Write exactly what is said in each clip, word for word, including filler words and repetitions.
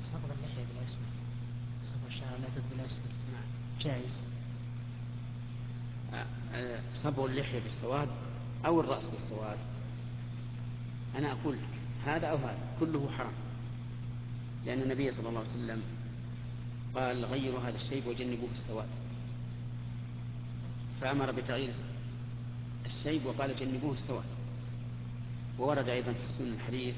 صبغ اللحية بالأسود، صبغ الشعر لا بالأسود جائز؟ صبغ اللحية بالسواد أو الرأس بالسواد، أنا أقول هذا أو هذا كله حرام، لأن النبي صلى الله عليه وسلم قال غيروا هذا الشيب وجنبوه السواد، فأمر بتغيير الشيب وقال جنبوه السواد. وورد أيضا في السنة الحديث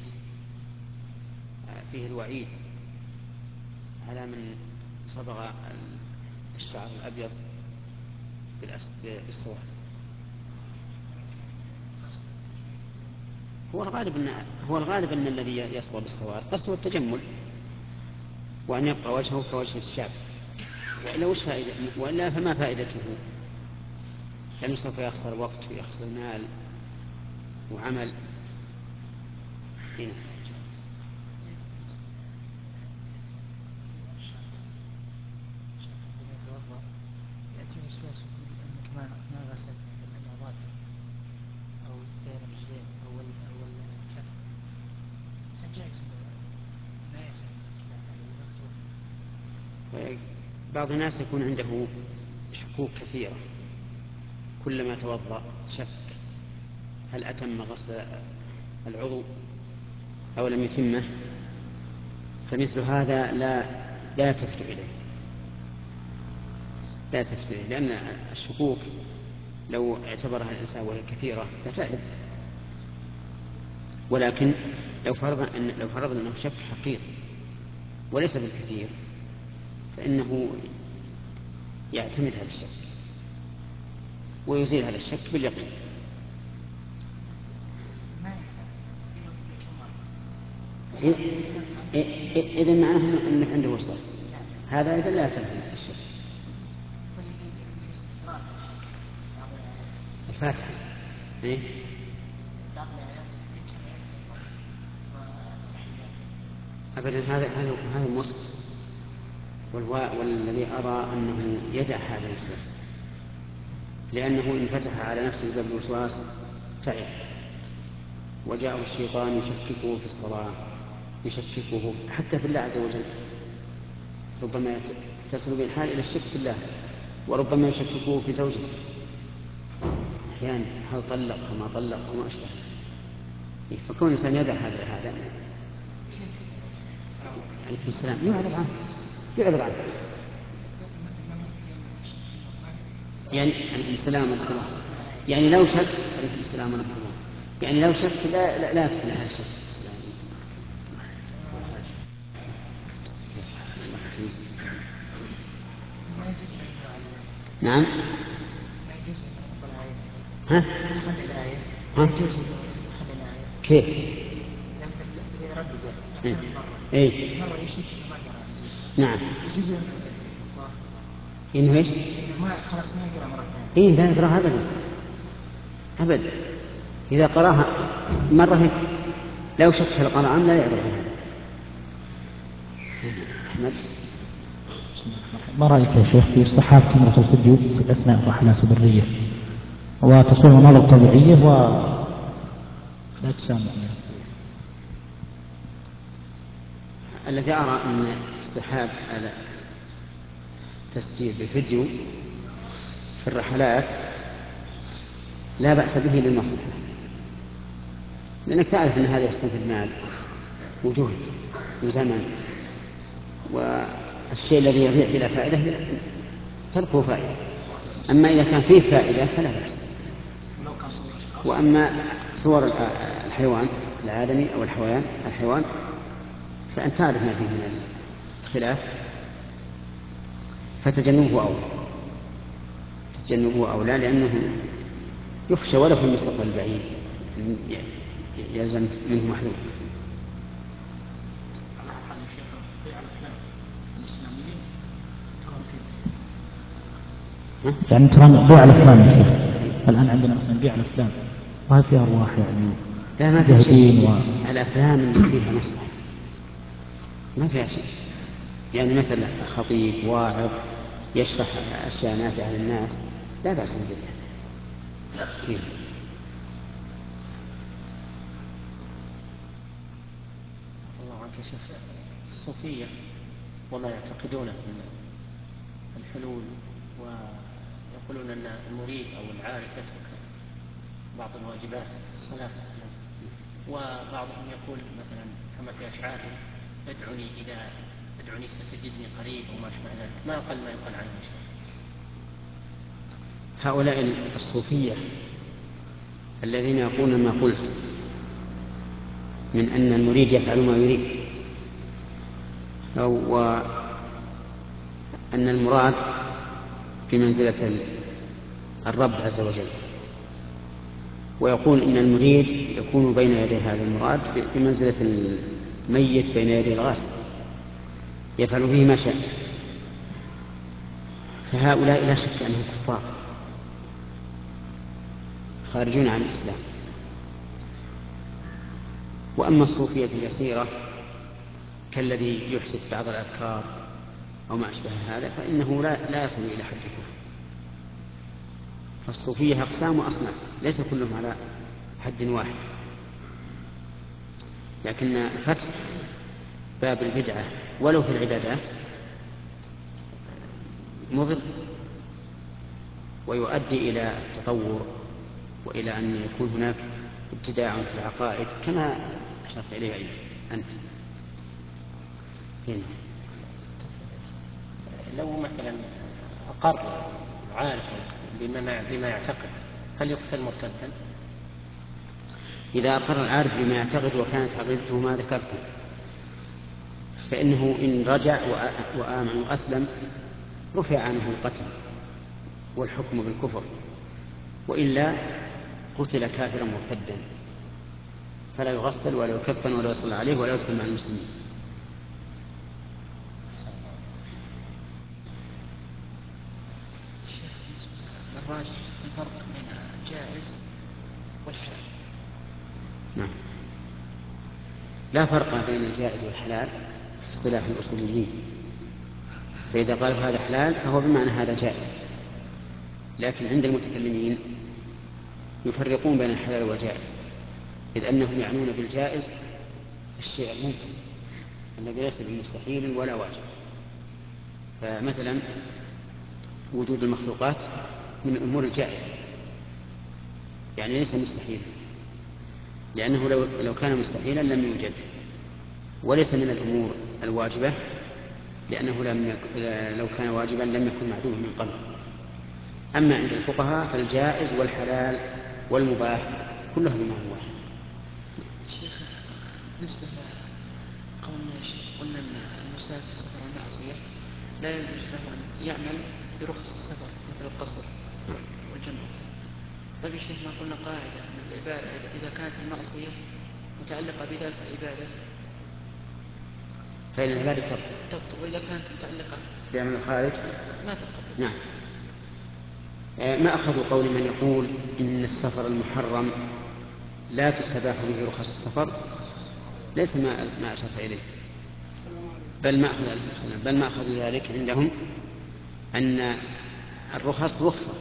فيه الوعيد على من صبغ الشعر الأبيض بالسواد. هو الغالب أن هو الغالب أن الذي يصبغ بالسواد قصده التجمل وأن يبقى وجهه كوجه الشاب، وإلا وش فائدة؟ وإلا فما فائدته؟ لأنه سوف يخسر وقت ويخسر مال وعمل. هنا يأتي وسواس يقول أنك ما ما غسلت الأظافر أو بين الرجلين أو أو الكف، هل جائز ما يسأل الكلام؟ بعض الناس يكون عنده شكوك كثيرة، كلما توضأ شك هل أتم غسل العضو أو لم يتمه، فمثل هذا لا لا تفت إليه لا تفت إليه لأن الشكوك لو اعتبرها الإنسان وهي كثيرة فتعب. ولكن لو فرضنا أن لو فرضنا أنه شك حقيقي وليس بالكثير فإنه يعتمد هذا الشك ويزيل هذا الشك باليقين. إذن معناه أنه عنده وسواس، هذا إذن لا يعتمد الشك. الفاتحة إيه؟ أبدا هذا هذا هذا مسقط، والذي أرى أنه يدع هذا الوسواس، لأنه إن فتح على نفسه باب الوسواس تعب، وجاءه الشيطان يشككه في الصلاة، يشككه حتى في الله عز وجل، ربما تصل بالحال إلى الشك في الله، وربما يشككه في زوجه أحيانا هل طلق وما طلق وما أشبه. فكون الإنسان يدع هذا هذا عليه السلام يعرض عنه يعرض عنه يعني عليه السلام ورحمة الله، يعني لو شك عليه السلام ورحمة الله، يعني لو شك لا لا, لا تكون هذا الشك. نعم. ها؟ ها؟ كيف؟ إيه؟ إيه؟ نعم. إنه إيش؟ خلاص ما يقرأ مرة ثانية. إيه لا يقرأها أبدا أبدا، إذا قرأها مرة هيك لو شك في القرآن لا يقرأ هذا. أحمد ما رأيك يا شيخ في اصطحاب كاميرا الفيديو في أثناء الرحلات البرية وتصوير مناظر طبيعية والأجسام يعني؟ الذي أرى أن اصطحاب على تسجيل بالفيديو في الرحلات لا بأس به للمصلحة، لأنك تعرف أن هذا يستنفذ مال وجهد وزمن، والشيء الذي يضيع بلا فائدة تركه فائدة. أما إذا كان فيه فائدة فلا بأس. وأما صور الحيوان العالمي أو الحيوان الحيوان فأنت تعرف ما فيه من الخلاف فتجنبه أولى تجنبه أولى لأنه يخشى ولا في المستقبل البعيد يلزم منه محذور. يعني ترى بيع الأفلام يا شيخ، الآن عندنا مثلا بيع الأفلام وهل فيها أرواح يعني؟ لا ما فيها شيء و... الأفلام اللي فيها مصلحة ما فيها شيء، يعني مثلا خطيب واعظ يشرح أشياء نافعة للناس لا بأس بها. الله عنك يا شيخ، الصوفية وما يعتقدونه من الحلول، ويقولون أن المريد أو العارف يترك بعض الواجبات الصلاة، وبعضهم يقول مثلا كما في أشعارهم ادعني إذا ادعني ستجدني قريب وما أشبه ذلك، ما أقل ما يقال عنه إن شاء الله. هؤلاء الصوفية الذين يقولون ما قلت من أن المريد يفعل ما يريد، أو أن المراد بمنزلة الرب عز وجل، ويقول إن المريد يكون بين يدي هذا المراد بمنزلة الميت بين يدي الغاسل يفعل به ما شاء، فهؤلاء لا شك أنهم كفار خارجون عن الإسلام. وأما الصوفية اليسيرة كالذي يحدث بعض الأذكار أو ما أشبه هذا فإنه لا, لا يصل إلى حد الكفر. فالصوفية أقسام وأصناف ليس كلهم على حد واحد، لكن فتح باب البدعة ولو في العبادات مضر ويؤدي إلى التطور وإلى أن يكون هناك ابتداع في العقائد كما أشرت إليه أنت. هنا لو مثلا أقر عارف بما, بما يعتقد هل يقتل مرتدا؟ إذا أقر العارف بما يعتقد وكانت عقيدته ما ذكرته فإنه إن رجع وآمن وأسلم رفع عنه القتل والحكم بالكفر، وإلا قتل كافرا مرتدا فلا يغسل ولا يكفن ولا يصلى عليه ولا يدخل مع المسلمين. الراجح الفرق بين الجائز والحلال. نعم، لا فرق بين الجائز والحلال في اصطلاح الأصوليين، فإذا قال هذا حلال فهو بمعنى هذا جائز، لكن عند المتكلمين يفرقون بين الحلال والجائز، إذ أنهم يعنون بالجائز الشيء الممكن الذي ليس بمستحيل ولا واجب. فمثلا وجود المخلوقات من الأمور الجائزة، يعني ليس مستحيلا، لأنه لو, لو كان مستحيلا لم يوجد، وليس من الأمور الواجبة لأنه لم يك... لو كان واجبا لم يكن معدوما من قبل. أما عند الفقهاء فالجائز والحلال والمباح كلها بمعنى واحد. شيخ بالنسبة لقولنا قلنا أن المسافر في سفر المعصية لا يجوز له أن يعمل برخص السفر مثل القصر والجمع. طيب يا شيخ ما قلنا قاعدة أن العبادة إذا كانت المعصية متعلقة بذات العبادة فإن العبادة تبطل، وإذا كانت متعلقة بعمل الخارج ما تبطل. نعم. ما أخذوا قول من يقول إن السفر المحرم لا تستباح به رخص السفر؟ ليس ما ما أشرت إليه، بل ما أخذ بل ما أخذ ذلك عندهم أن الرخص رخصة،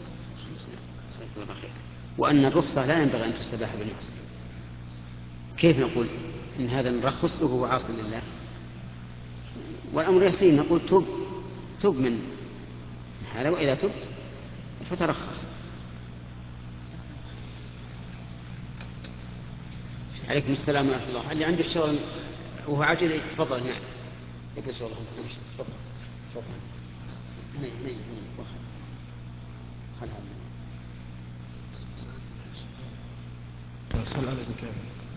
وأن الرخصة لا ينبغي أن تستباح بالناس. كيف نقول إن هذا نرخص له وهو عاصي لله؟ والأمر يسير، نقول تب تب من هذا، وإذا تبت فترخص. عليكم السلام ورحمة الله. اللي عنده شغل وهو عاجل تفضل. نعم يقول شغله. تفضل تفضل. نعم نعم نعم.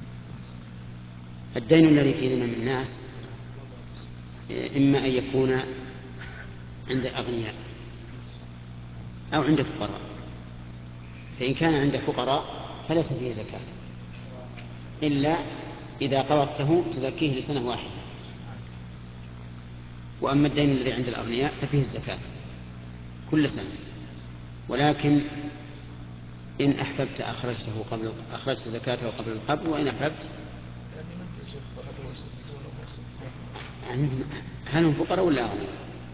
الدين الذي في ذمم الناس إما أن يكون عند أغنياء أو عند فقراء، فإن كان عند فقراء فليس فيه زكاة إلا إذا قبضته تزكيه لسنة واحدة. وأما الدين الذي عند الأغنياء ففيه الزكاة كل سنة، ولكن إن أحببت أخرجته قبل أخرجت زكاته قبل القبض، وإن أحببت يعني هل هم فقراء ولا أغنياء؟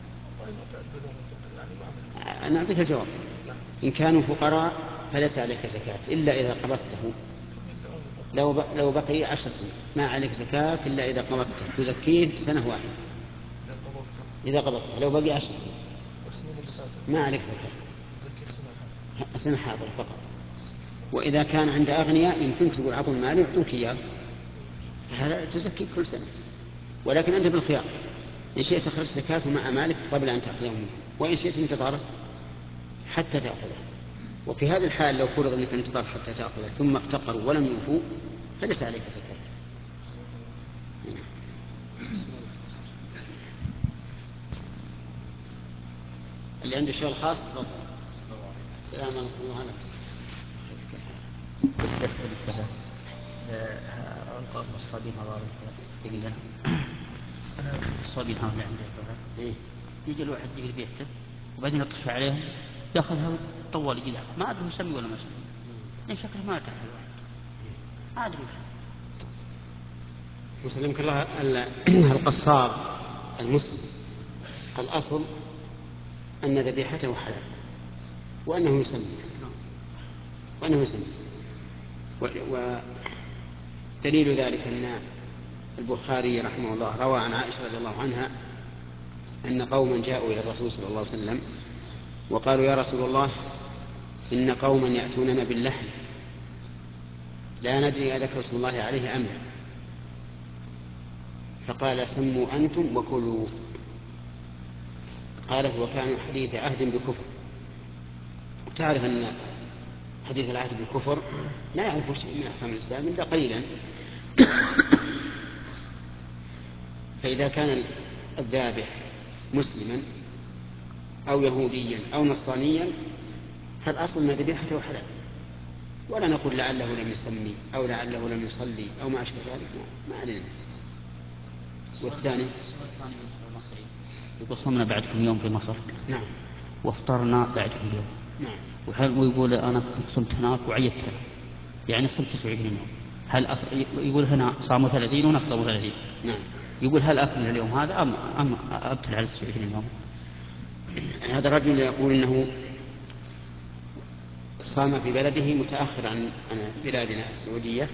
أنا أعطيك الجواب. إن كانوا فقراء فليس عليك زكاة إلا إذا قبضته لو ب... لو بقي عشر سنين ما عليك زكاة إلا إذا قبضته، تزكيه سنة واحدة إذا قبضته. لو بقي عشر سنين ما عليك زكاة، سنة حاضرة فقط. وإذا كان عند أغنياء يمكن تقول عطوا المال يعطوك إياه، هذا تزكي كل سنة. ولكن أنت بالخيار، إن شئت أخرج زكاة مع مالك قبل أن تأخذه منه، وإن شئت انتظرت حتى تأخذه. وفي هذه الحال لو فرض أنك انتظر حتى تأخذه ثم افتقروا ولم يوفوا فليس عليك زكاة. اللي عنده شغل خاص تفضل. السلام عليكم ورحمة الله وبركاته. الصابين هذا تقدر الصابين هذا اللي عنده إيه؟ يجي الواحد يجي بيته وبعدين يطش عليهم ياخذها طوال يجي ما ادري مسمي ولا ما مسمي، ان شكله ما ارتاح الواحد ما ادري وش. وسلمك الله القصاب المسلم الأصل أن ذبيحته حلال وأنه يسمي وأنه يسمي ودليل ذلك أن البخاري رحمه الله روى عن عائشة رضي الله عنها أن قوما جاءوا إلى الرسول صلى الله عليه وسلم وقالوا يا رسول الله إن قوما يأتوننا باللحم لا ندري أذكر اسم الله عليه أم لا، فقال سموا أنتم وكلوا. قالت وكانوا حديث عهد بكفر. تعرف أن حديث العهد بالكفر لا يعرف شيء من أحكام الإسلام إلا قليلا. فإذا كان الذابح مسلما أو يهوديا أو نصرانيا فالأصل أن ذبيحته حلال، ولا نقول لعله لم يسمي أو لعله لم يصلي أو ما أشبه ذلك، ما علينا. والثاني يقول صمنا بعدكم يوم في مصر نعم وافطرنا بعدكم يوم نعم وهل ويقول أنا صمت هناك وعيدت يعني صمت تسعة وعشرين يوم، هل أف... يقول هنا صاموا ثلاثين وهناك صاموا ثلاثين، نعم يقول هل أكمل اليوم هذا أم أم أبتل على تسعة وعشرين يوم؟ هذا رجل يقول إنه صام في بلده متأخر عن بلادنا السعودية،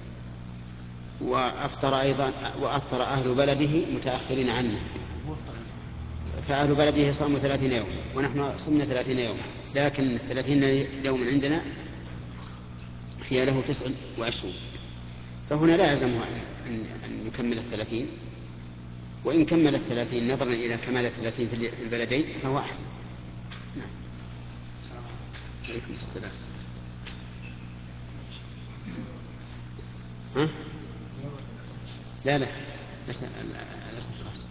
وأفطر أيضا وأفطر أهل بلده متأخرين عنه، فأهل بلده صاموا ثلاثين يوم ونحن صمنا ثلاثين يوم، لكن الثلاثين يوم عندنا هي له تسع وعشرين، فهنا لا يلزمه أن يكمل الثلاثين، وإن كمل الثلاثين نظرا إلى كمال الثلاثين في البلدين فهو أحسن. نعم. عليكم السلام. ها؟ لا لا الأسف خلاص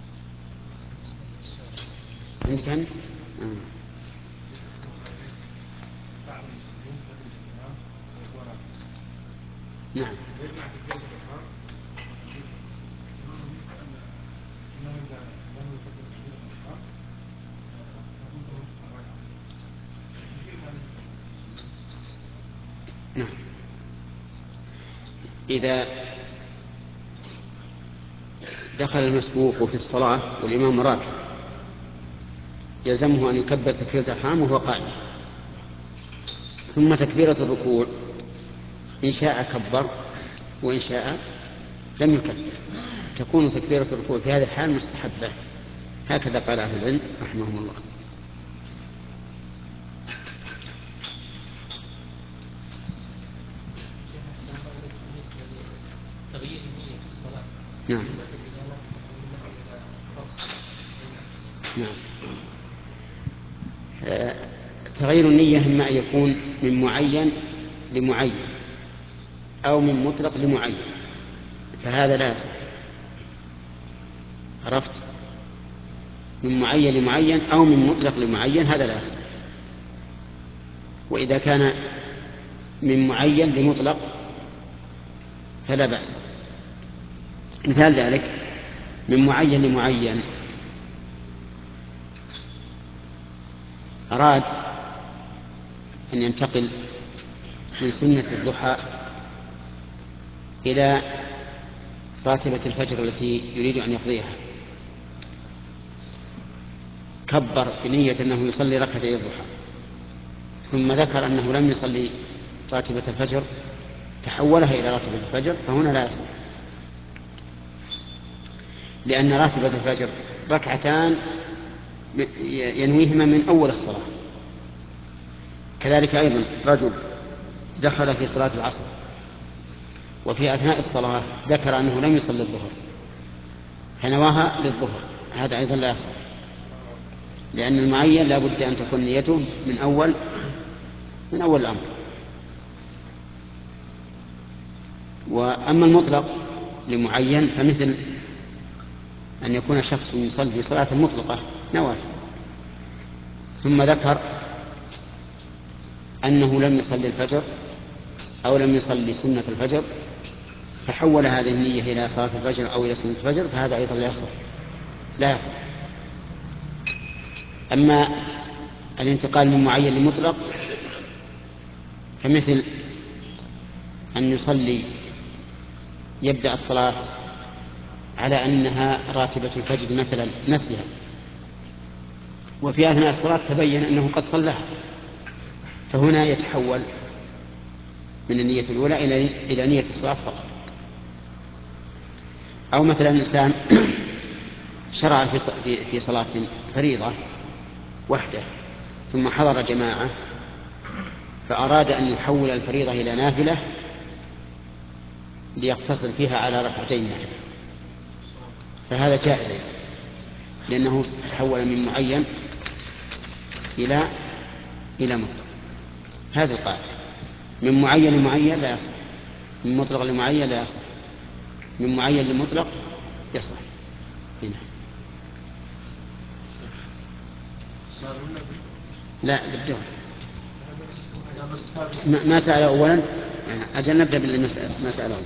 عندك أنت؟ آه. نعم نعم. إذا دخل المسبوق في الصلاة والإمام راكع يلزمه أن يكبر تكبيرة الإحرام وهو قائم، ثم تكبيرة الركوع إن شاء كبر وإن شاء لم يكبر، تكون تكبيرة الركوع في هذه الحال مستحبة، هكذا قال أهل العلم رحمهم الله. نعم نعم. آه، تغيير النية إما أن يكون من معين لمعين أو من مطلق لمعين، فهذا لا يصح. عرفت؟ من معين لمعين أو من مطلق لمعين هذا لا يصح. وإذا كان من معين لمطلق فلا بأس. مثال ذلك من معين لمعين أراد أن ينتقل من سنة الضحى إلى راتبة الفجر التي يريد أن يقضيها، كبر بنية أنه يصلي ركعتي الضحى ثم ذكر أنه لم يصلي راتبة الفجر تحولها إلى راتبة الفجر فهنا لا يصح، لأن راتبة الفجر ركعتان ينويهما من أول الصلاة. كذلك أيضا رجل دخل في صلاة العصر وفي أثناء الصلاة ذكر أنه لم يصلي الظهر فنواها للظهر، هذا أيضا لا يصح، لأن المعين لا بد أن تكون نيته من أول من أول الأمر. وأما المطلق لمعين فمثل أن يكون شخص يصلي صلاة مطلقة نوافل ثم ذكر أنه لم يصلي الفجر أو لم يصلي سنة الفجر فحول هذه النية إلى صلاة الفجر أو إلى سنة الفجر، فهذا أيضا لا يصح لا يصح. أما الانتقال من معين لمطلق فمثل أن يصلي يبدأ الصلاة على أنها راتبة الفجر مثلا نسيها، وفي أثناء الصلاة تبين أنه قد صلىها، فهنا يتحول من النية الأولى إلى نية الصلاة فقط. أو مثلا إنسان شرع في صلاة فريضة وحده ثم حضر جماعة فأراد أن يحول الفريضة إلى نافلة ليقتصر فيها على ركعتين نحن، فهذا جائز لأنه تحول من معين إلى إلى مطلق. هذه القاعدة، من معين لمعين لا يصح، من مطلق لمعين لا يصح، من معين لمطلق يصح. هنا لا بالدور ما سأل أولا، أجل نبدأ بالمسألة ما سأله.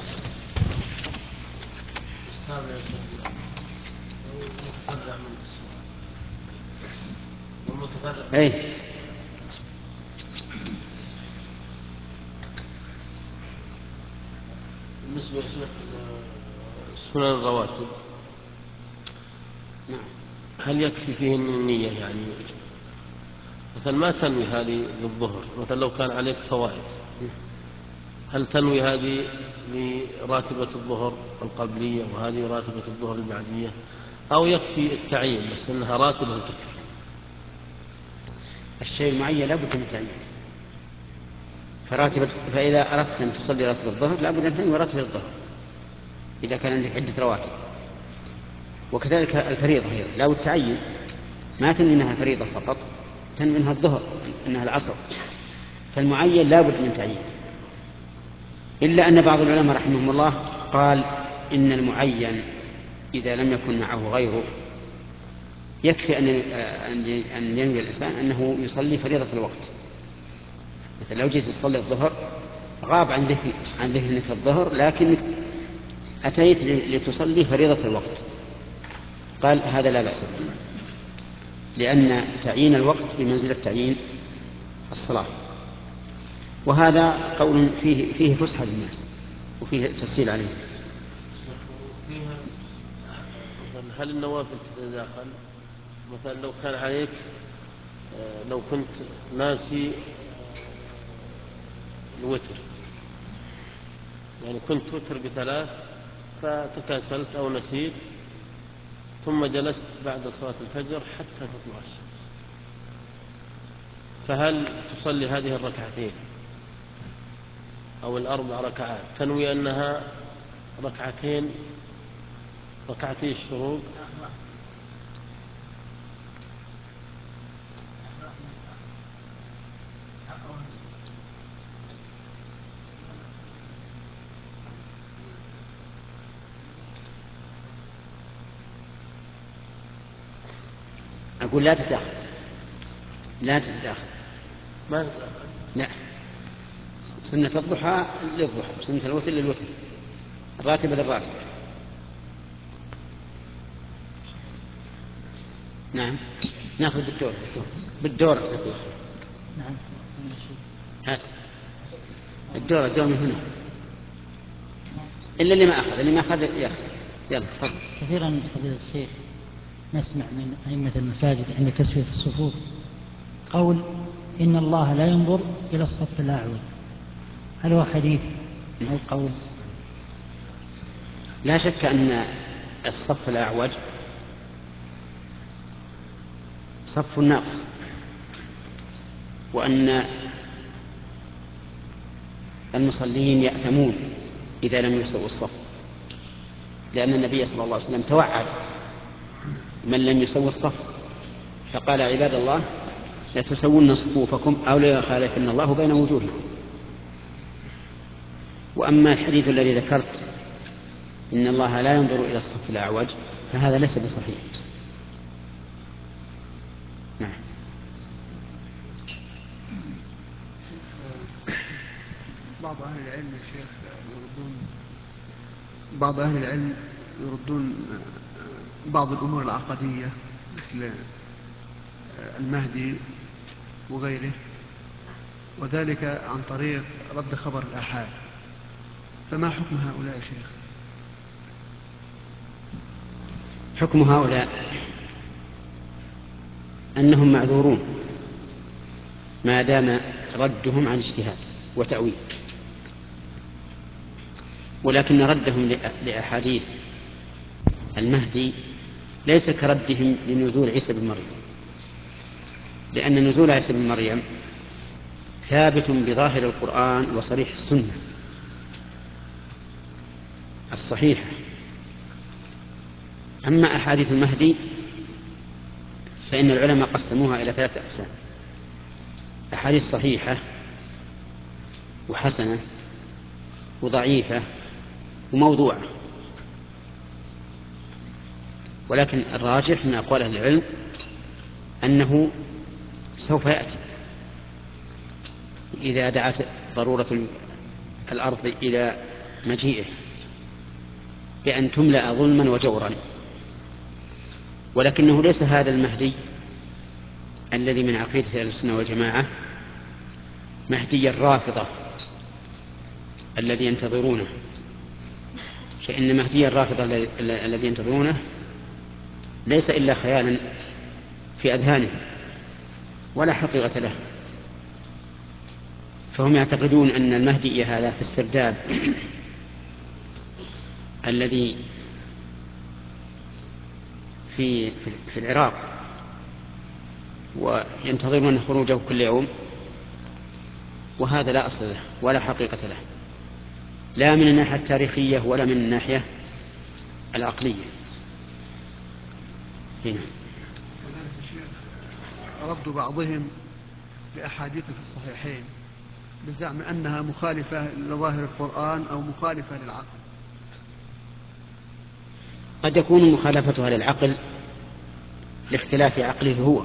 أي بالنسبة لسنن الرواتب هل يكفي فيهن النية؟ يعني مثلا ما تنوي هذه للظهر، مثلا لو كان عليك فوائد هل تنوي هذه لراتبة الظهر القبلية وهذه راتبة الظهر البعدية، أو يكفي التعيين بس أنها راتبة تكفي؟ الشيء المعين لا بد من تعيين، فراتب فإذا أردت أن تصلي راتب الظهر لا بد أن تنوي راتب الظهر إذا كان عندك عدة رواتب. وكذلك الفريضة هي لا بد تعين، ما تنوي أنها فريضة فقط، تنوي أنها الظهر أنها العصر، فالمعين لا بد من تعيين. إلا أن بعض العلماء رحمهم الله قال إن المعين إذا لم يكن معه غيره يكفي أن ينوي الإنسان أنه يصلي فريضة الوقت. مثلا لو جيت تصلي الظهر غاب عن ذهن عن ذهنك الظهر لكن أتيت لتصلي فريضة الوقت، قال هذا لا بأس به، لأن تعيين الوقت بمنزلة تعيين الصلاة. وهذا قول فيه فيه فسحة للناس وفيه تسهيل عليه. هل النوافل تتداخل؟ مثلا لو كان عليك لو كنت ناسي الوتر، يعني كنت وتر بثلاث فتكاسلت أو نسيت ثم جلست بعد صلاة الفجر حتى تطلع الشمس، فهل تصلي هذه الركعتين أو الأربع ركعات تنوي أنها ركعتين ركعتي الشروق؟ أقول لا تتداخل لا تتداخل ما لا، سنة الضحى للضحى، سنة الوتر للوتر، الراتبة للراتبة. نعم ناخذ بالدور بالدور بالدور نعم هات الدور الدور من هنا، إلا اللي ما أخذ اللي ما أخذ يأخذ. يلا فضل. كثيرا فضيلة الشيخ نسمع من أئمة المساجد عند تسوية الصفوف قول إن الله لا ينظر إلى الصف الأعوج، هل هو حديث القول لا شك أن الصف الأعوج صف ناقص، وأن المصلين يأثمون إذا لم يسووا الصف، لأن النبي صلى الله عليه وسلم توعد من لم يسوي الصف فقال: عباد الله لتسوون صفوفكم أو ليخالفن الله بين وجوهكم. وأما الحديث الذي ذكرت إن الله لا ينظر إلى الصف الأعوج فهذا ليس بصحيح. نعم. بعض أهل العلم يا شيخ يردون بعض أهل العلم يردون بعض الأمور العقدية مثل المهدي وغيره، وذلك عن طريق رد خبر الآحاد، فما حكم هؤلاء يا شيخ؟ حكم هؤلاء أنهم معذورون ما دام ردهم عن اجتهاد وتأويل، ولكن ردهم لأحاديث المهدي ليس كردهم لنزول عيسى بن مريم، لأن نزول عيسى بن مريم ثابت بظاهر القرآن وصريح السنة الصحيحة. أما أحاديث المهدي فإن العلماء قسموها إلى ثلاثة أقسام: أحاديث صحيحة وحسنة وضعيفة وموضوعة. ولكن الراجح من أقوال أهل العلم أنه سوف يأتي إذا دعت ضرورة الأرض إلى مجيئه بأن تملأ ظلما وجورا. ولكنه ليس هذا المهدي الذي من عقيدة أهل السنة والجماعة مهدي الرافضة الذي ينتظرونه، فإن مهدي الرافضة الذي ينتظرونه ليس إلا خيالا في أذهانهم ولا حقيقة له. فهم يعتقدون أن المهدي هذا في السرداب الذي في في العراق وينتظرون خروجه كل يوم، وهذا لا أصل له ولا حقيقة له، لا من الناحية التاريخية ولا من الناحية العقلية. هنا رد بعضهم لأحاديث في الصحيحين بزعم أنها مخالفة لظاهر القرآن أو مخالفة للعقل. قد يكون مخالفتها للعقل لاختلاف عقله هو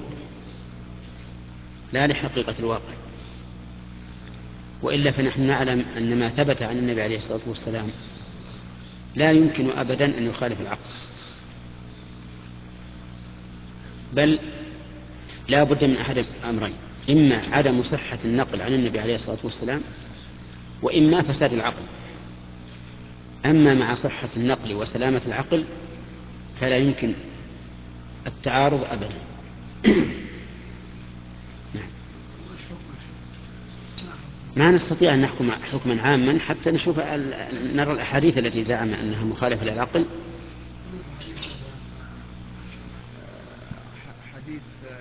لا لحقيقة الواقع، وإلا فنحن نعلم أن ما ثبت عن النبي عليه الصلاة والسلام لا يمكن أبدا أن يخالف العقل، بل لا بد من أحد أمرين: إما عدم صحة النقل عن النبي عليه الصلاة والسلام، وإما فساد العقل. أما مع صحة النقل وسلامة العقل فلا يمكن التعارض أبدا. ما نستطيع أن نحكم حكما عاما حتى نشوف نرى الأحاديث التي زعم أنها مخالفة للعقل. حديث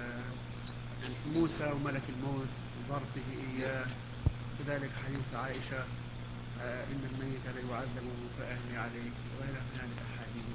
موسى وملك الموت ظرفه إياه، كذلك حديث عائشة إن الميت لا يعذب فأهني عليه، وغيرها من هذه الأحاديث.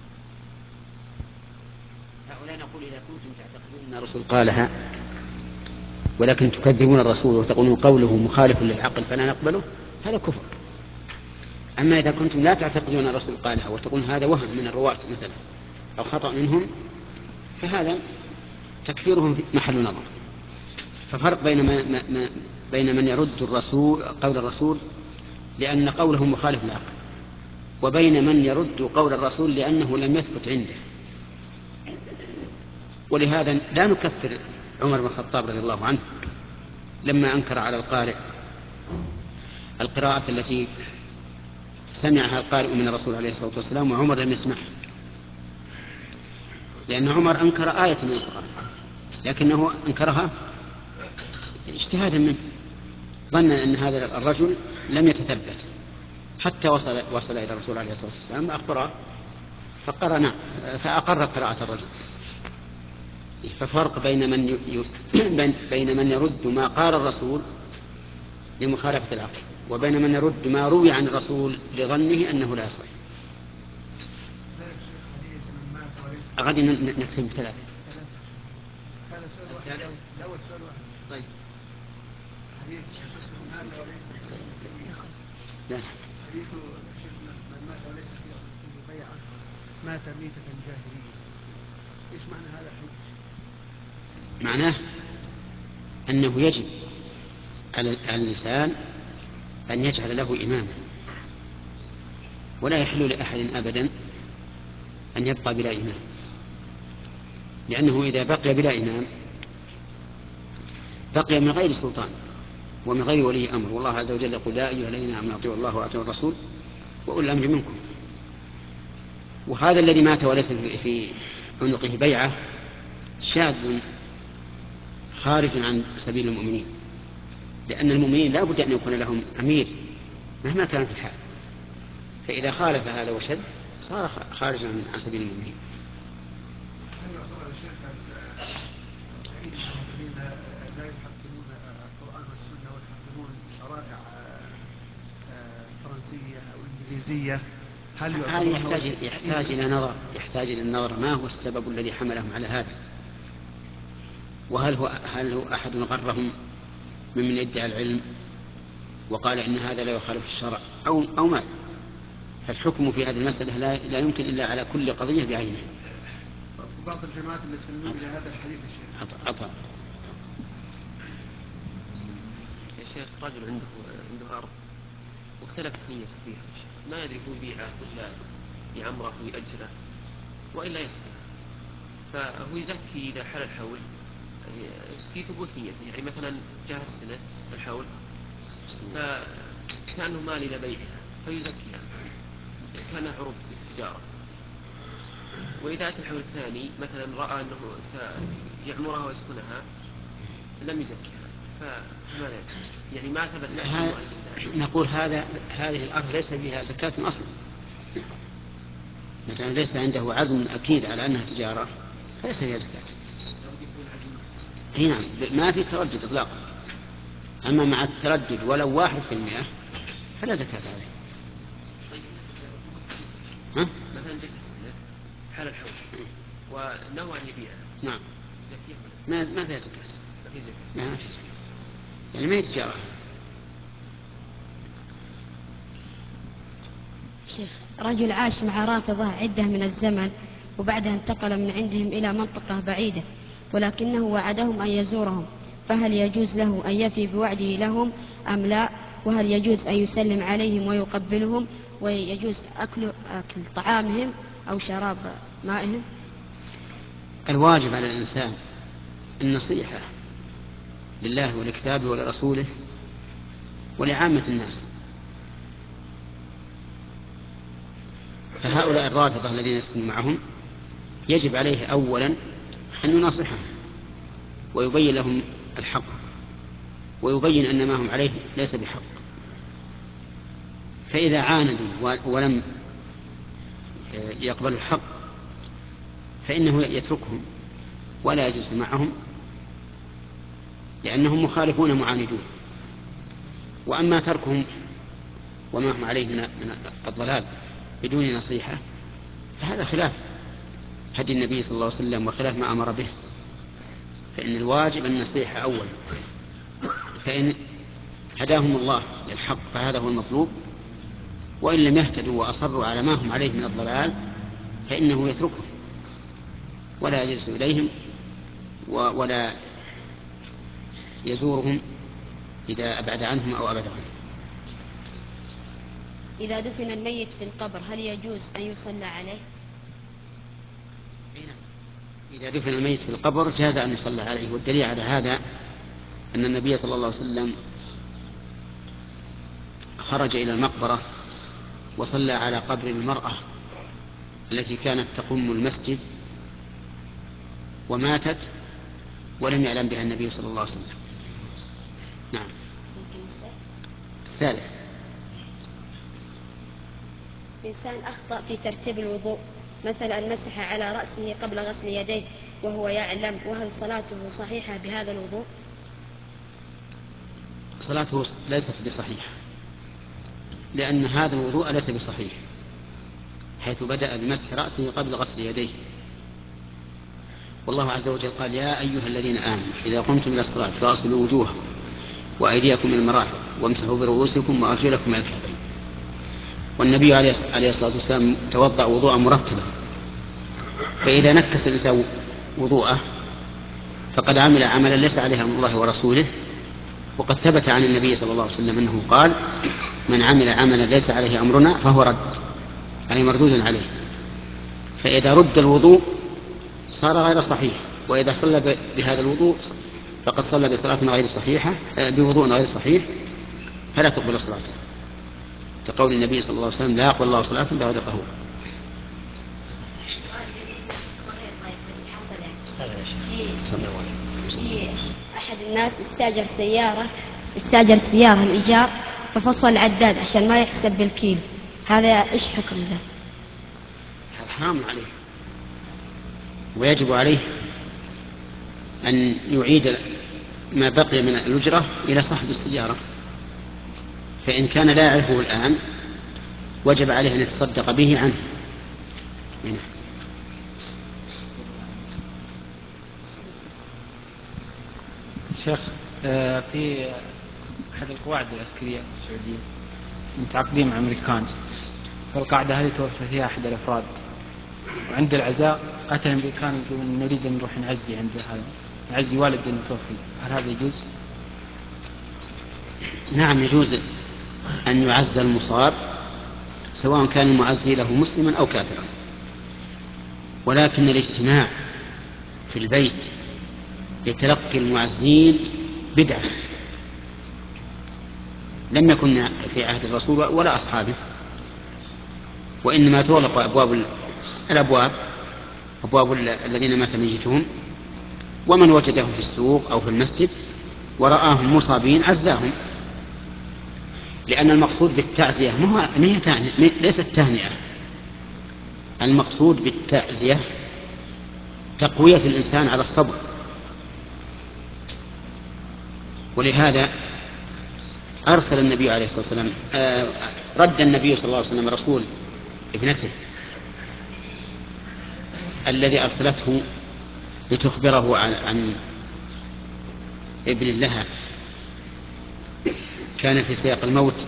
هؤلاء نقول إذا كنتم تعتقدون أن الرسول قالها ولكن تكذبون الرسول وتقولون قوله مخالف للعقل فلا نقبله، هذا كفر. أما إذا كنتم لا تعتقدون أن الرسول قالها وتقولون هذا وهم من الرواة مثلا أو خطأ منهم، فهذا تكفيرهم محل نظر. ففرق بين ما ما بين من يرد الرسول قول الرسول لأن قوله مخالف للعقل، وبين من يرد قول الرسول لأنه لم يثبت عنده. ولهذا لا نكفر عمر بن الخطاب رضي الله عنه لما أنكر على القارئ القراءة التي سمعها القارئ من الرسول عليه الصلاة والسلام وعمر لم يسمعها، لأن عمر أنكر آية من القرآن لكنه أنكرها اجتهادا منه، ظن أن هذا الرجل لم يتثبت حتى وصل وصل إلى الرسول عليه الصلاة والسلام أخبره فقرأ نعم فأقر قراءة الرجل. ففرق بين من ي... بين من يرد ما قال الرسول لمخالفة العقل، وبين من يرد ما روي عن الرسول لظنه أنه لا يصح. غادي نقسم بثلاثة. هذا سؤال واحد. الأول سؤال واحد. طيب. حديث لا. حديث شيخنا من مات وليس فيه بيعة مات ميتة جاهلية. إيش معنى هذا الحديث؟ معناه أنه يجب على الإنسان أن يجعل له إماما، ولا يحل لأحد أبدا أن يبقى بلا إمام، لأنه إذا بقي بلا إمام بقي من غير سلطان ومن غير ولي أمر. والله عز وجل يقول يا أيها الذين آمنوا أطيعوا الله وأطيعوا الرسول وأولي الأمر منكم. وهذا الذي مات وليس في عنقه بيعة شاذ خارج عن سبيل المؤمنين، لأن المؤمنين لا بد أن يكون لهم أمير مهما كانت الحال، فإذا خالف هذا وشد صار خارجا عن سبيل المؤمنين. الذين لا يحكمون القرآن والسنة ويحكمون شرائع فرنسية أو إنجليزية، هل هذا يحتاج يحتاج إلى نظر يحتاج إلى النظر ما هو السبب الذي حملهم على هذا، وهل هو هل هو أحد غرهم ممن يدعي العلم وقال إن هذا لا يخالف الشرع أو أو ما. فالحكم في هذه المسألة لا, لا يمكن إلا على كل قضية بعينها. بعض الجماعات اللي يستندون إلى هذا الحديث الشيخ عطى عطى يا شيخ رجل عنده عنده أرض واختلفت نيته فيها الشيخ، ما يدري هو يبيعه ولا يعمره ويأجره وإلا يسقيه، فهو يزكي إذا حل الحول في ثبوت نيته. يعني مثلا جاء السنة الحول فكأنه مال إلى بيعها فيزكيها كانها عروض التجارة، وإذا أتى الحول الثاني مثلا رأى أنه سيعمرها ويسكنها لم يزكيها، فماذا يفعل؟ يعني ما ثبت له. نقول هذا هذه الأرض ليس فيها زكاة أصلا، مثلا ليس عنده عزم أكيد على أنها تجارة فليس فيها زكاة. نعم ما في تردد إطلاقا، أما مع التردد ولو واحد في المئة فلا زكاة عليه. ها؟ مثلا جت السنة حال الحول ونوى أن يبيعها. نعم ما ما فيها زكاة. ما في زكاة. ما في يعني ما هي تجارة. شيخ رجل عاش مع رافضة عدة من الزمن وبعدها انتقل من عندهم إلى منطقة بعيدة، ولكنه وعدهم أن يزورهم، فهل يجوز له أن يفي بوعده لهم أم لا؟ وهل يجوز أن يسلم عليهم ويقبلهم؟ ويجوز أكل, أكل طعامهم أو شراب مائهم؟ الواجب على الإنسان النصيحة لله ولكتابه ولرسوله ولعامة الناس. فهؤلاء الرافضة الذين يسكن معهم يجب عليه أولا أن ينصحهم ويبين لهم الحق ويبين أن ما هم عليه ليس بحق. فإذا عاندوا ولم يقبلوا الحق فإنه يتركهم ولا يجلس معهم، لأنهم مخالفون معاندون. وأما تركهم وما هم عليه من الضلال بدون نصيحة فهذا خلاف هدي النبي صلى الله عليه وسلم وخلاف ما أمر به. فإن الواجب النصيحة أولا، فإن هداهم الله للحق فهذا هو المطلوب، وإن لم يهتدوا وأصروا على ما هم عليه من الضلال فإنه يتركهم ولا يجلس إليهم ولا يزورهم إذا أبعد عنهم أو أبعد عنهم. إذا دفن الميت في القبر هل يجوز أن يصلى عليه؟ إذا دفن الميت في القبر جاز أن يصلى عليه، والدليل على هذا أن النبي صلى الله عليه وسلم خرج إلى المقبرة وصلى على قبر المرأة التي كانت تقوم المسجد وماتت ولم يعلم بها النبي صلى الله عليه وسلم. نعم. الثالث إنسان أخطأ في ترتيب الوضوء، مثلا مسح على رأسه قبل غسل يديه وهو يعلم، وهل صلاته صحيحة بهذا الوضوء؟ صلاته ليست بصحيحة، لأن هذا الوضوء ليس بصحيح، حيث بدأ بمسح رأسه قبل غسل يديه. والله عز وجل قال: يا أيها الذين آمنوا إذا قمتم إلى الصلاة فاغسلوا وجوهكم وأيديكم إلى المرافق وامسحوا برؤوسكم وأرجلكم إلى الكعبين. والنبي عليه الصلاة والسلام توضأ وضوءا مرتبا، فإذا نكس الإنسان وضوءه فقد عمل عملا ليس عليه أمر الله ورسوله. وقد ثبت عن النبي صلى الله عليه وسلم أنه قال: من عمل عملا ليس عليه أمرنا فهو رد، أي مردود عليه. فإذا رد الوضوء صار غير صحيح، وإذا صلى بهذا الوضوء فقد صلى بصلاة غير صحيحة بوضوء غير صحيح، فلا تقبل صلاته، كقول النبي صلى الله عليه وسلم: لا يقبل الله صلاة بغير طهور. في أحد الناس استأجر سيارة استأجر سيارة الإيجار، ففصل العداد عشان ما يحسب بالكيلو، هذا إيش حكم له؟ هذا حرام عليه، ويجب عليه أن يعيد ما بقي من الأجرة إلى صاحب السيارة، فإن كان لا يعرفه الآن وجب عليه أن يتصدق به عنه. شيخ، في أحد القواعد العسكرية السعودية متعاقدين مع أمريكان، فالقاعدة هذه توفى فيها أحد الأفراد، وعند العزاء أتى الأمريكان يقولون نريد أن نروح نعزي عند هذا نعزي والد المتوفي، هل هذا يجوز؟ نعم يجوز أن يعزى المصاب سواء كان المعزي له مسلما أو كافرا، ولكن الاجتماع في البيت لتلقي المعزين بدعة لم يكن في عهد الرسول ولا أصحابه، وإنما تغلق أبواب الأبواب أبواب الذين مات ميتهم، ومن وجدهم في السوق أو في المسجد ورآهم مصابين عزاهم، لأن المقصود بالتعزية ليست تهنئة، المقصود بالتعزية تقوية الإنسان على الصبر. ولهذا أرسل النبي عليه الصلاة والسلام آه رد النبي صلى الله عليه وسلم رسول ابنته الذي أرسلته لتخبره عن, عن ابن لها كان في سياق الموت،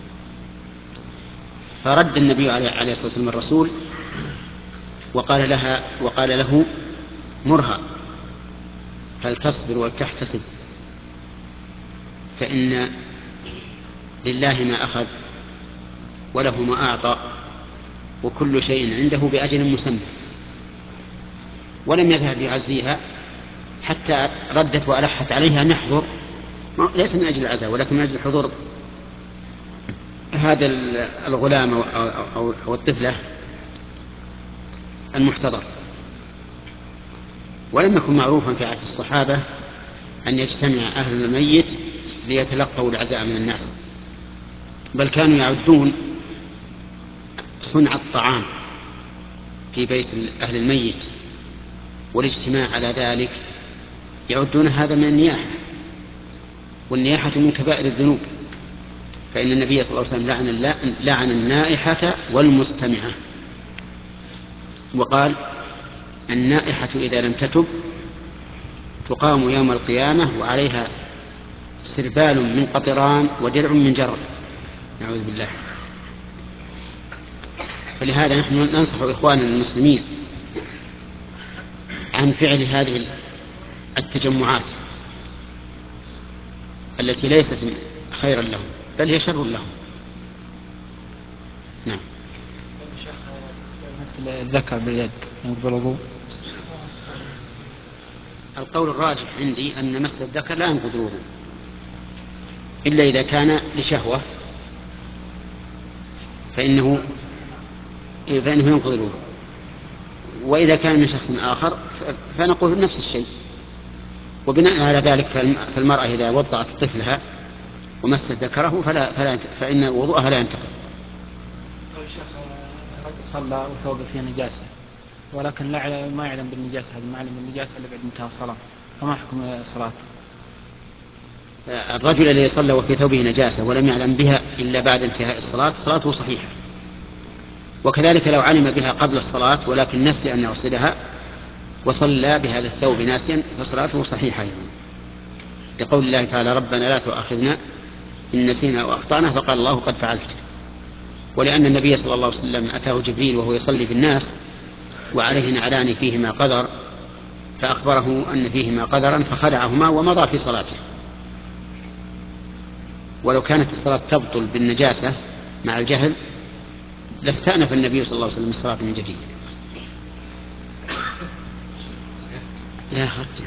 فرد النبي عليه الصلاة والسلام الرسول وقال لها وقال له: مرها، هل تصبر وتحتسب؟ فإن لله ما أخذ وله ما أعطى وكل شيء عنده بأجل مسمى. ولم يذهب يعزيها حتى ردت وألحت عليها أن يحضر، ليس من أجل العزاء ولكن من أجل حضور هذا الغلام أو, أو, أو الطفلة المحتضر. ولم يكن معروفا في عهد الصحابة أن يجتمع أهل الميت ليتلقوا العزاء من الناس، بل كانوا يعدون صنع الطعام في بيت أهل الميت والاجتماع على ذلك يعدون هذا من النياحة، والنياحة من كبائر الذنوب، فإن النبي صلى الله عليه وسلم لعن, لعن النائحة والمستمعة، وقال: النائحة إذا لم تتب تقام يوم القيامة وعليها سربال من قطران ودرع من جرب، نعوذ بالله. فلهذا نحن ننصح إخواننا المسلمين عن فعل هذه التجمعات التي ليست خيرا لهم بل هي شر لهم. نعم. مثل الذكر باليد ينقض الوضوء؟ القول الراجح عندي أن مس الذكر لا ينقض الوضوء إلا إذا كان لشهوة، فإنه فإنه ينقض الوضوء، وإذا كان من شخص آخر فنقول نفس الشيء. وبناء على ذلك فالمرأة إذا وضعت طفلها ومست ذكره فلا فلا فإن وضوءها لا ينتقض. صلى وثوبه فيه نجاسة ولكن لا ما يعلم بالنجاسة، هذا ما يعلم بالنجاسة إلا بعد انتهى الصلاة، فما حكم صلاته؟ الرجل الذي صلى وفي ثوبه نجاسة ولم يعلم بها إلا بعد انتهاء الصلاة صلاته صحيحة. وكذلك لو علم بها قبل الصلاة ولكن نسي أن يغسلها وصلى بهذا الثوب ناسيا فصلاته صحيحة يعني. لقول الله تعالى ربنا لا تؤاخذنا إن نسينا أو أخطأنا، فقال الله قد فعلت. ولأن النبي صلى الله عليه وسلم أتاه جبريل وهو يصلي بالناس وعليه نعلان فيهما قدر، فأخبره أن فيهما قدرا فخلعهما ومضى في صلاته. ولو كانت الصلاة تبطل بالنجاسة مع الجهل لاستأنف النبي صلى الله عليه وسلم الصلاة من جديد. لا أخذت.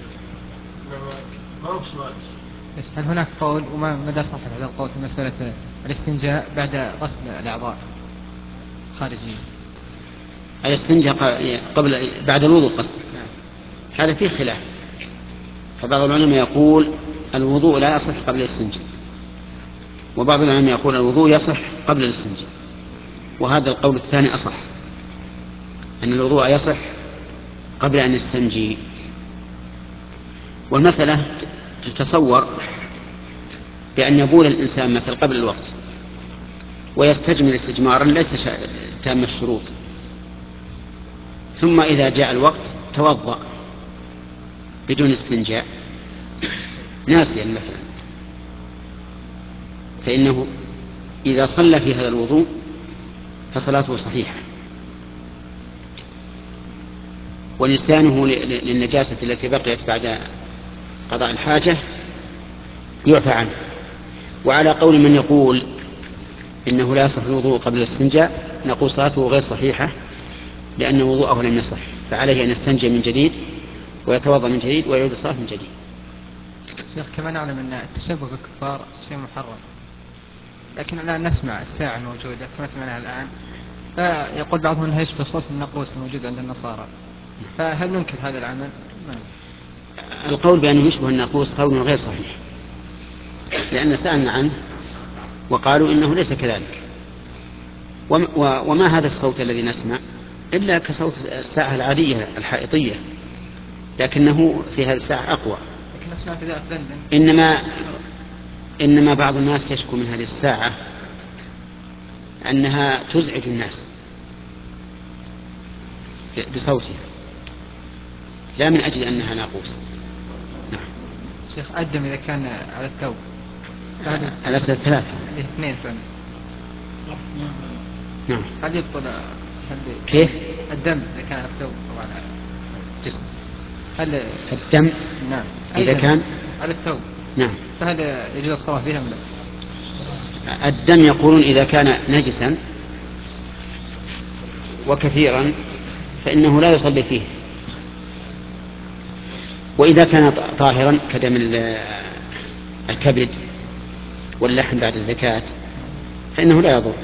هل هناك قول وما مدى صحة هذا القول في مسألة الاستنجاء بعد غسل الأعضاء خارجية؟ الاستنجاء قبل بعد الوضوء قصد، هذا فيه خلاف. فبعض العلماء يقول الوضوء لا يصح قبل الاستنجاء، وبعض العلماء يقول الوضوء يصح قبل الاستنجاء، وهذا القول الثاني أصح، أن الوضوء يصح قبل أن يستنجي. والمسألة تتصور بأن يبول الإنسان مثل قبل الوقت ويستجمل استجمارا ليس تام الشروط، ثم إذا جاء الوقت توضأ بدون استنجاء ناسيا مثلا، فإنه إذا صلى في هذا الوضوء فصلاته صحيحة، ونسيانه للنجاسة التي بقيت بعد قضاء الحاجة يعفى عنه. وعلى قول من يقول إنه لا يصح الوضوء قبل الاستنجاء نقول صلاته غير صحيحة، لأن وضوءه لم يصح، فعليه أن يستنجي من جديد ويتوضأ من جديد ويعيد الصلاة من جديد. شيخ كما نعلم أن التشبه بالكفار شيء محرم، لكن الآن نسمع الساعة الموجودة كما سمعناها الآن، فيقول بعضهم أنها يشبه صوت الناقوس الموجود عند النصارى، فهل ننكر هذا العمل؟ القول بأنه يشبه الناقوس قول غير صحيح، لأن سألنا عنه وقالوا إنه ليس كذلك، وما هذا الصوت الذي نسمع إلا كصوت الساعة العادية الحائطية، لكنه في هذه الساعة أقوى. إنما إنما بعض الناس يشكو من هذه الساعة أنها تزعج الناس بصوتها، لا من أجل أنها ناقوس. نعم. شيخ الدم إذا كان على الثوب الأسئلة ثلاثة اثنين فهم. نعم. هل يبطل هل كيف الدم إذا كان على الثوب أو على الجسم؟ هل الدم نعم إذا كان على الثوب نعم فهل يجوز الصلاة فيها ولا؟ الدم يقولون إذا كان نجسا وكثيرا فإنه لا يصلي فيه، وإذا كان طاهرا كدم الكبد واللحم بعد الزكاة فإنه لا يضر.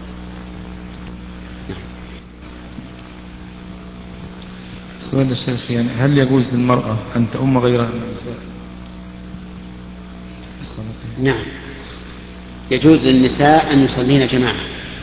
سؤال الشيخ، يعني هل يجوز للمرأة أن تؤم غيرها من النساء؟ نعم، يجوز للنساء أن يصلين جماعة،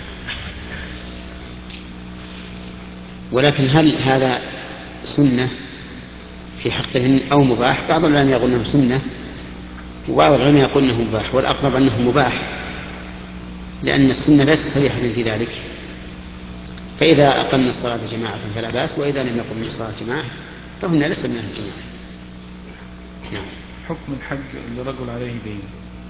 ولكن هل هذا سنة في حقهن أو مباح؟ بعض العلماء يقول أنه سنة وبعض العلماء يقول أنه مباح، والأقرب أنه مباح لأن السنة ليست صريحة في ذلك. فإذا أقمنا الصلاة جماعة فلا بأس، وإذا لم يقم الصلاة جماعة فهن ليس من الجماعة. نعم. حكم الحج لرجل عليه دين؟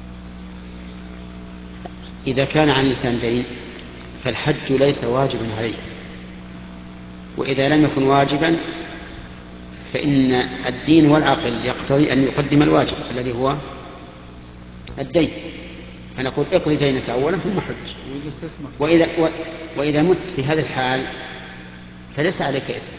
إذا كان عن الإنسان دين فالحج ليس واجبا عليه، وإذا لم يكن واجبا فإن الدين والعقل يقتضي أن يقدم الواجب الذي هو الدين، فنقول اقضي دينك أولا ثم حج. وإذا, و... وإذا مت في هذا الحال فليس عليك إثم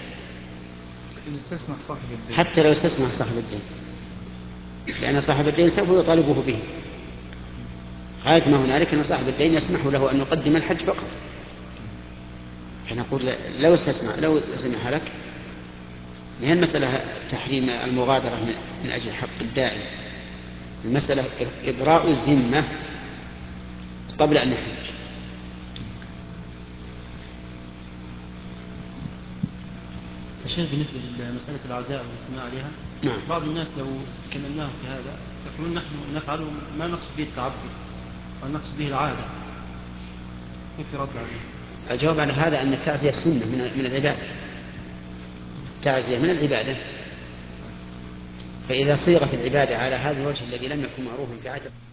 حتى لو استسمح صاحب الدين، لأن صاحب الدين سوف يطالبه به. غاية ما هنالك أن صاحب الدين يسمح له أن يقدم الحج فقط، فنقول لو استسمح لو سمح لك. هي المسألة تحريم المغادرة من أجل حق الدائن، المسألة إبراء الذمة قبل أن يحج. الشيخ بالنسبة لمسألة العزاء والاجتماع عليها، نعم. بعض الناس لو كلمناهم في هذا يقولون نحن نفعله ما نقصد به التعبد ونقصد به العادة، كيف يرد عليه؟ الجواب على هذا أن التعزية سنة من من العبادة، التعزية من العبادة، فإذا صيغت العبادة على هذا الوجه الذي لم يكن معروفا في عادة